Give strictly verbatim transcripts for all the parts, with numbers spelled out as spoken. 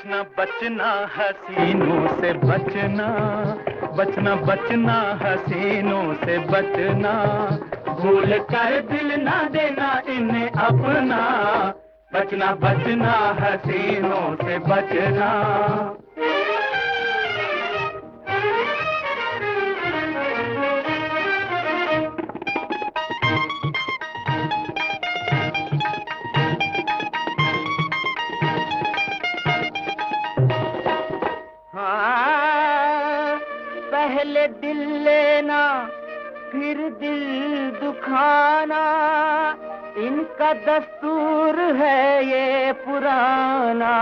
बचना बचना हसीनों से बचना, बचना बचना हसीनों से बचना, भूल कर दिल ना देना इन्हें अपना, बचना बचना हसीनों से बचना। पहले दिल लेना फिर दिल दुखाना, इनका दस्तूर है ये पुराना।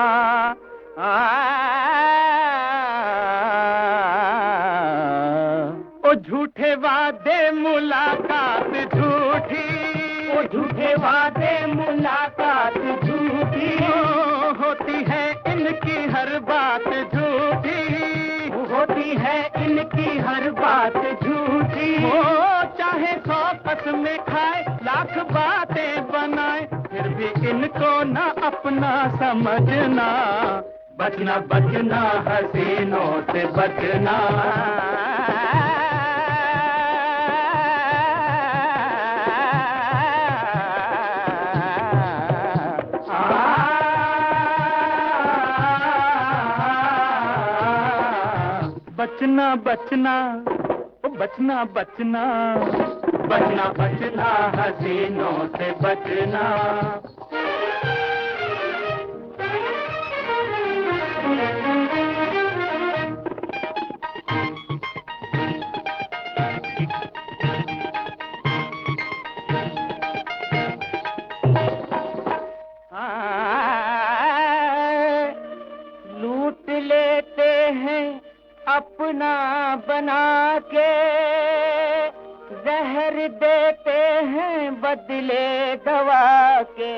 ओ झूठे वादे मुलाकात झूठी, ओ झूठे वादे मुलाकात झूठी, होती है इनकी हर बात झूठी, होती है इनकी हर बात झूठी। ओ चाहे सौ कसमें खाए लाख बातें बनाए, फिर भी इनको ना अपना समझना, बचना बचना हसीनों से बचना। बचना बचना ओ बचना बचना, बचना बचना हसीनों से बचना। लूट लेते हैं अपना बना के, जहर देते हैं बदले दवा के।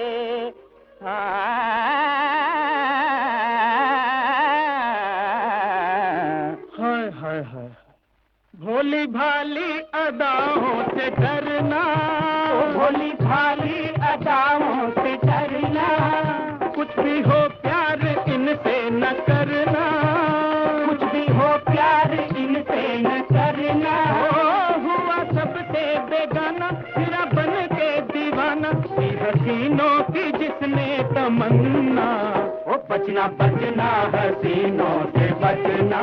हाय हाय हाय, भोली भाली अदाओं से डरना, भोली भाली अदाओं से डरना, कुछ भी हो प्यार इनसे न करना, कुछ भी हो प्यार इनसे न करना। ओ हुआ सबसे बेगाना फिरा बन के दीवाना, हसीनों की जिसने तमन्ना, ओ बचना बचना हसीनों से बचना।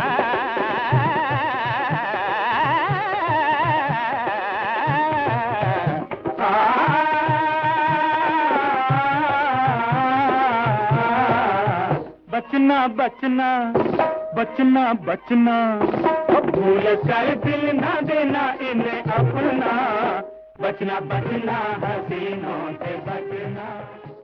बचना बचना बचना बचना, भूल कर दिल ना देना इन्हें अपना, बचना बचना हसीनों से बचना।